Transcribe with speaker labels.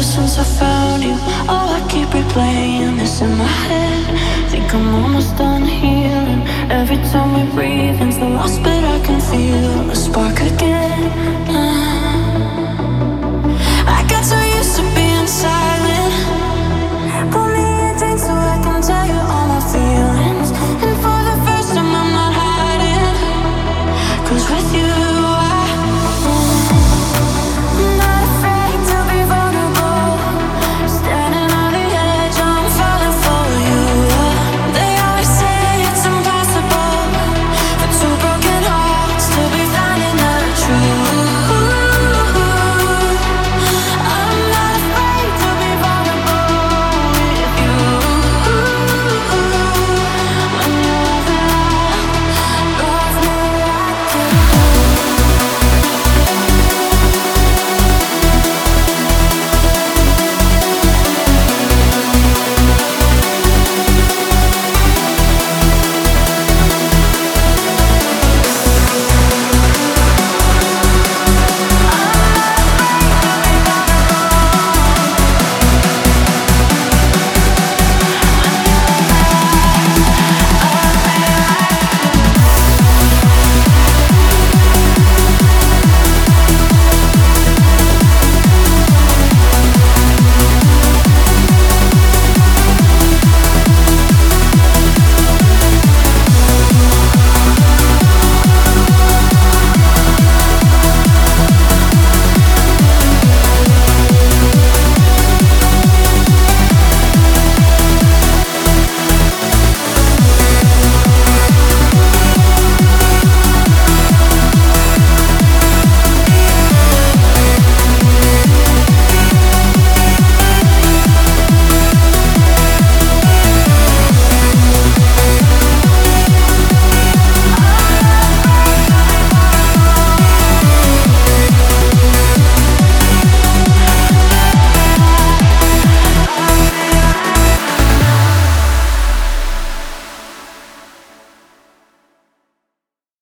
Speaker 1: since I found you. Oh, I keep replaying this in my head. Think I'm almost done healing. Every time we breathe into the lost, but I can feel a spark again. I got so used to being silent.